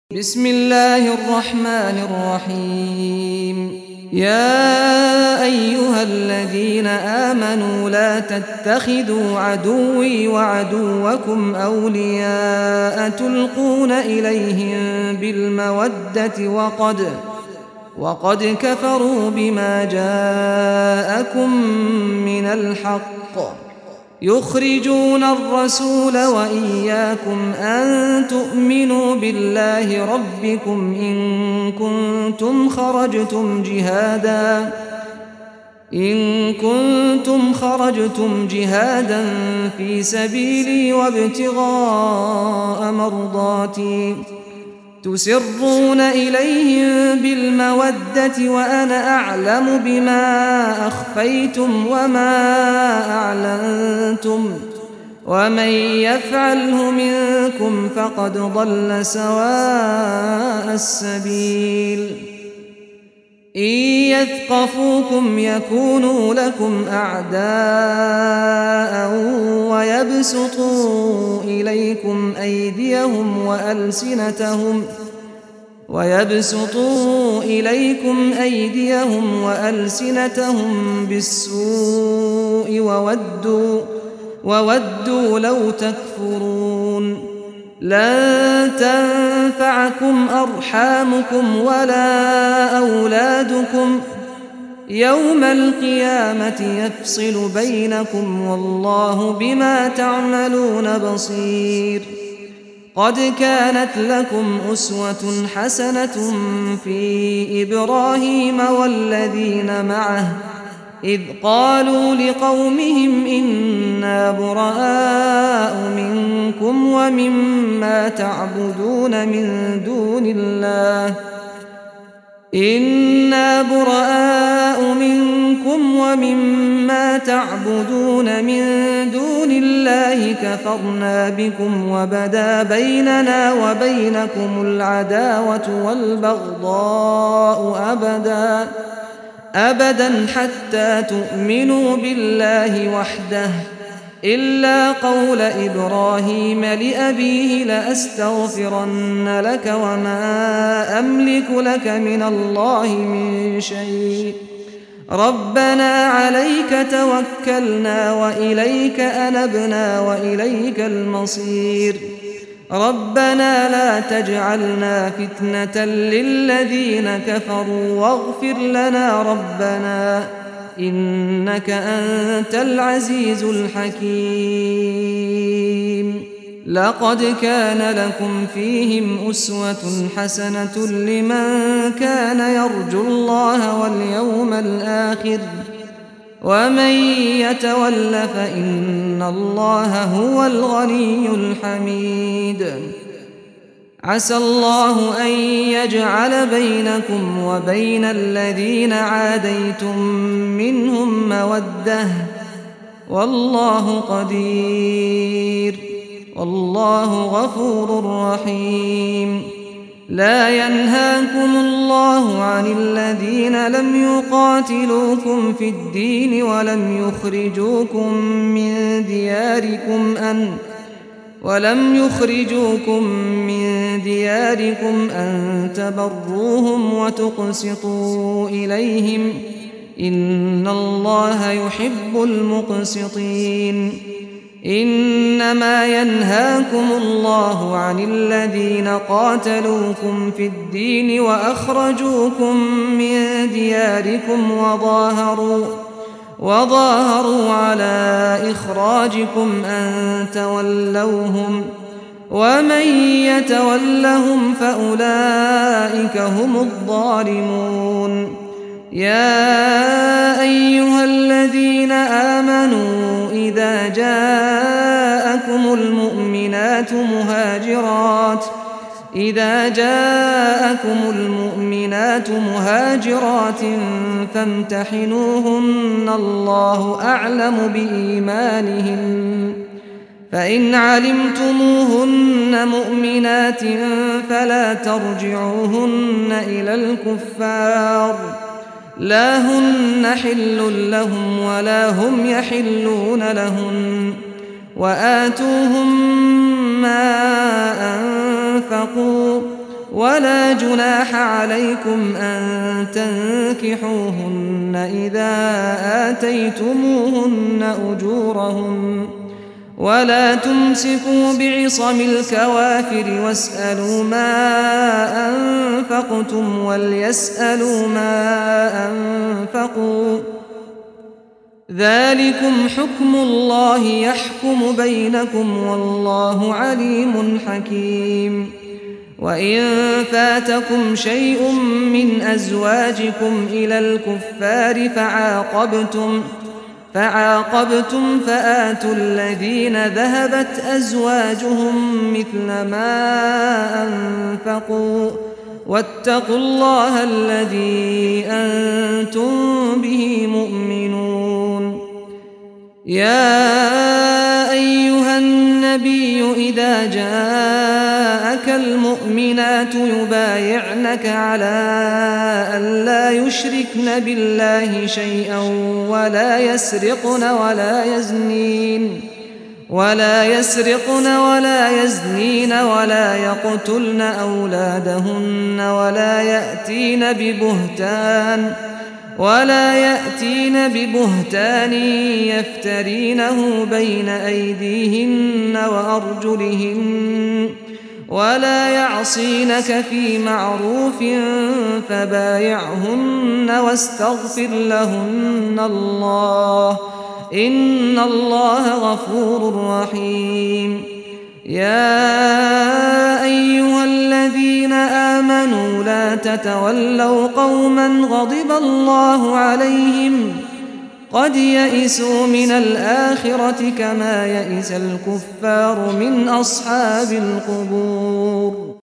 بسم الله الرحمن الرحيم يا أيها الذين آمنوا لا تتخذوا عدوي وعدوكم أولياء تلقون إليهم بالمودة وقد كفروا بما جاءكم من الحق يخرجون الرسول وإياكم أن تؤمنوا بالله ربكم إن كنتم خرجتم جهادا في سبيلي وابتغاء مرضاتي تسرون إليهم بالمودة وأنا أعلم بما أخفيتم وما أعلنتم ومن يفعله منكم فقد ضل سواء السبيل إن يثقفوكم يكونوا لكم أعداء ويبسطوا إليكم أيديهم وألسنتهم بالسوء وودوا لو تكفرون لن تنفعكم أرحامكم ولا أولادكم يوم القيامة يفصل بينكم والله بما تعملون بصير قد كانت لكم أسوة حسنة في إبراهيم والذين معه إذ قالوا لقومهم إنا براء منكم ومما تعبدون من دون الله كفرنا بكم وبدا بيننا وبينكم العداوة والبغضاء أبدا حتى تؤمنوا بالله وحده إلا قول إبراهيم لأبيه لأستغفرن لك وما أملك لك من الله من شيء ربنا عليك توكلنا وإليك أنبنا وإليك المصير ربنا لا تجعلنا فتنة للذين كفروا واغفر لنا ربنا إنك أنت العزيز الحكيم لقد كان لكم فيهم أسوة حسنة لمن كان يرجو الله واليوم الآخر ومن يتول فإن الله هو الغني الحميد عسى الله أن يجعل بينكم وبين الذين عاديتم منهم مودة والله قدير والله غفور رحيم لا ينهاكم الله عن الذين لم يقاتلوكم في الدين ولم يخرجوكم من دياركم أن تبروهم وتقسطوا إليهم إن الله يحب المقسطين إنما ينهاكم الله عن الذين قاتلوكم في الدين وأخرجوكم من دياركم وظاهروا على إخراجكم أن تولوهم ومن يتولهم فأولئك هم الظالمون يا أيها الذين آمنوا إذا جاءكم المؤمنات مهاجرات فامتحنوهن الله أعلم بإيمانهن فإن علمتموهن مؤمنات فلا ترجعوهن إلى الكفار لا هن حل لهم ولا هم يحلون لهن وآتوهم ما أنفقوا ولا جناح عليكم أن تنكحوهن إذا آتيتموهن أجورهن ولا تمسكوا بعصم الكوافر واسألوا ما أنفقتم وليسألوا ما أنفقوا ذلكم حكم الله يحكم بينكم والله عليم حكيم. وإن فاتكم شيء من أزواجكم إلى الكفار فعاقبتم فآتوا الذين ذهبت أزواجهم مثل ما أنفقوا واتقوا الله الذي أنتم به مؤمنون. يا أيها النبي إذا جاءك المؤمنات يبايعنك على أن لا يشركن بالله شيئا ولا يسرقن ولا يزنين ولا يقتلن أولادهن ولا يأتين ببهتان يفترينه بين أيديهن وأرجلهن ولا يعصينك في معروف فبايعهن واستغفر لهن الله إن الله غفور رحيم. يا أيها الذين آمنوا لا تتولوا قوما غضب الله عليهم قد يئسوا من الآخرة كما يئس الكفار من أصحاب القبور.